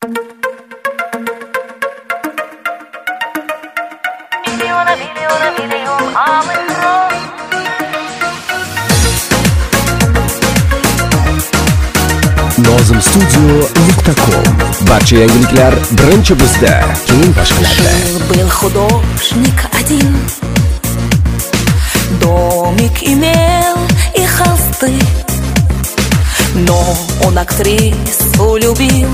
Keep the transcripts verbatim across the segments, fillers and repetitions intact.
Миллиона, миллиона, миллион алых роз. Nozim Studio nuqta com. Barcha yangiliklar birinchi bizda, keyin boshqalarda. Был художник один, домик имел и холсты, но он актрису любил,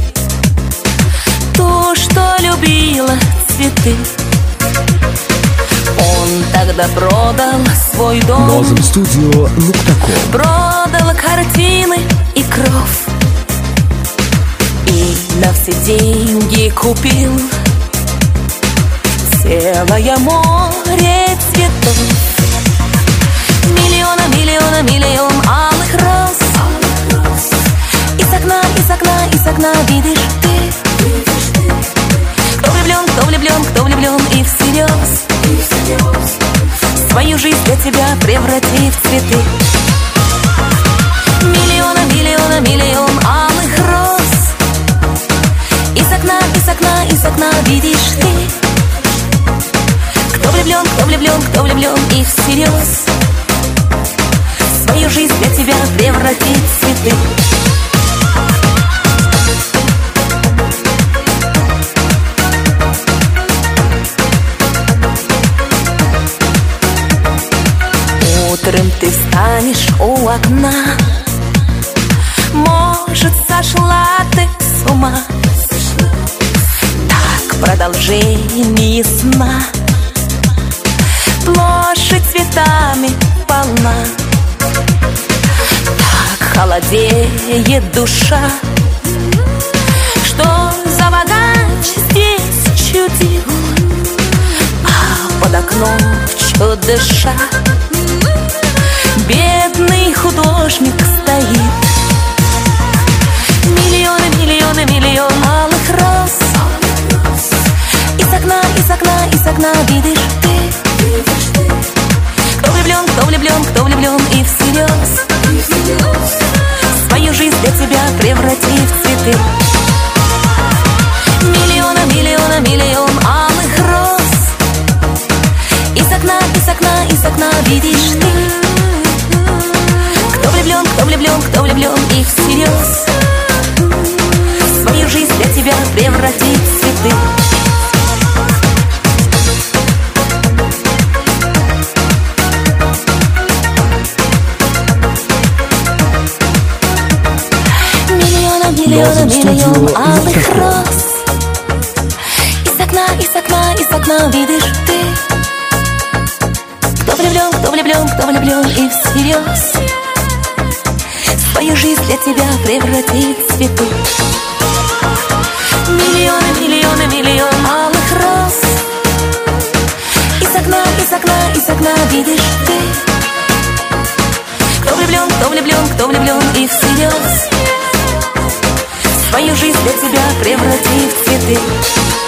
ту, что любила цветы. Он тогда продал свой дом, Nozim Studio nuqta com. продал картины и кров, и на все деньги купил целое море цветов. Миллиона, миллиона, миллион алых роз. Из окна, из окна, из окна видишь ты. Кто влюблен, кто влюблен, кто влюблен и всерьез свою жизнь для тебя преврати в цветы. Миллиона, миллиона, миллион алых роз. Из окна, из окна, из окна видишь ты. Кто влюблен, кто влюблен, кто влюблен и всерьез свою жизнь для тебя преврати в цветы. Утром ты встанешь у окна, может, сошла ты с ума. Так продолжение сна, площадь цветами полна. Так холодеет душа, что за богач здесь чудил, а под окном чудеша бедный художник стоит. Миллионы, миллионы, миллион алых роз. Из окна, из окна, из окна видишь ты. Кто влюблен, кто влюблен, кто влюблен и всерьез свою жизнь для тебя преврати в цветы. Миллиона, миллиона, миллион алых роз. Из окна, из окна, из окна видишь ты. Кто влюблен, кто влюблен, кто влюблен и всерьез свою жизнь для тебя преврати в цветы. Миллиона, миллиона, миллион алых роз. Из окна, из окна, из окна видишь ты. Кто влюблен, кто влюблен, кто влюблен и всерьез свою жизнь для тебя превратит в цветы. Миллионы, миллионы, миллион алых роз. Из окна, из окна, из окна видишь ты. Кто влюблен, кто влюблен, кто влюблен и всерьез свою жизнь для тебя преврати в цветы.